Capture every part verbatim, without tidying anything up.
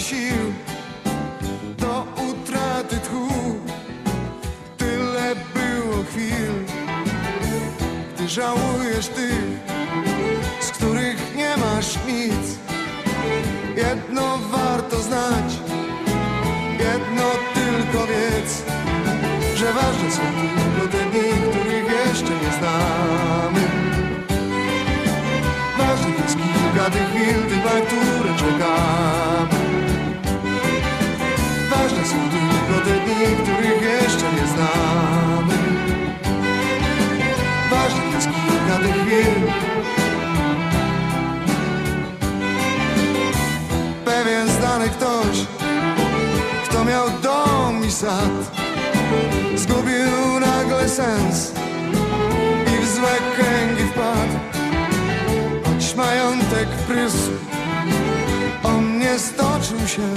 sił do utraty tchu. Tyle było chwil, gdy żałujesz tych, z których nie masz nic. Jedno warto znać, jedno tylko wiedz, że ważne są tylko te dni, których jeszcze nie znamy. Ważnych jest kilka tych chwil, tych, na które czekamy. Ważne są tylko te dni, których jeszcze nie znamy. Ważnych jest kilka tych chwil. Pewien znany ktoś, kto miał dom i sad, zgubił nagle sens i w złe kręgi wpadł. Choć majątek prysł, on nie stoczył się.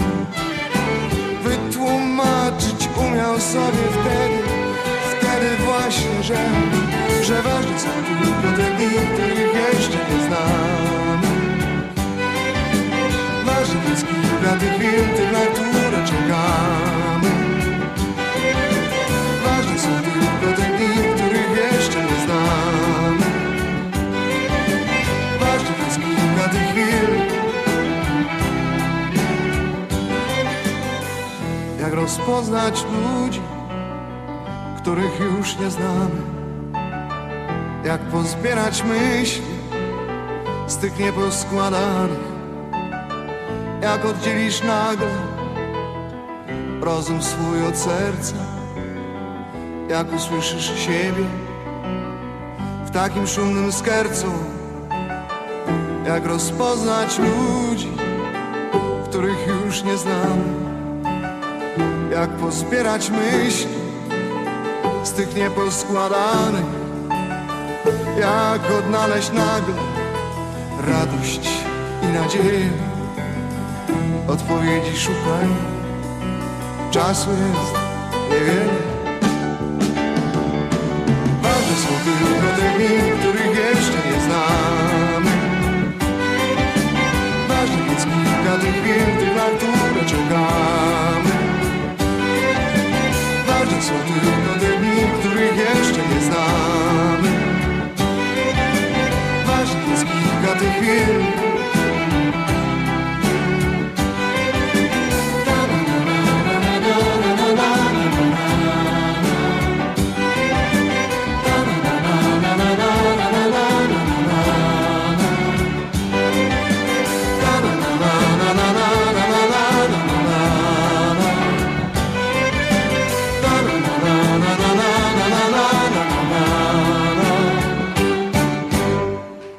Wytłumaczyć umiał sobie wtedy, wtedy właśnie, że Że ważne są tylko te dni, których jeszcze nie znamy. Ważnych jest kilka tych chwil, tych, na które czekamy. Ważne są tylko te dni, których jeszcze nie znamy. Ważnych jest kilka tych chwil. Jak rozpoznać ludzi, których już nie znamy? Jak pozbierać myśli z tych nieposkładanych? Jak oddzielisz nagle rozum swój od serca? Jak usłyszysz siebie w takim szumnym skercu? Jak rozpoznać ludzi, których już nie znamy? Jak pozbierać myśli z tych nieposkładanych? Jak odnaleźć nagle radość i nadzieję? Odpowiedzi szukaj, czasu jest niewiele. Ważne są tylko te dni, których jeszcze nie znamy. Ważnych jest kilka tych chwil, tych, na które czekamy. Ważne są tylko te dni, których jeszcze nie znamy. Ważnych jest kilka tych chwil.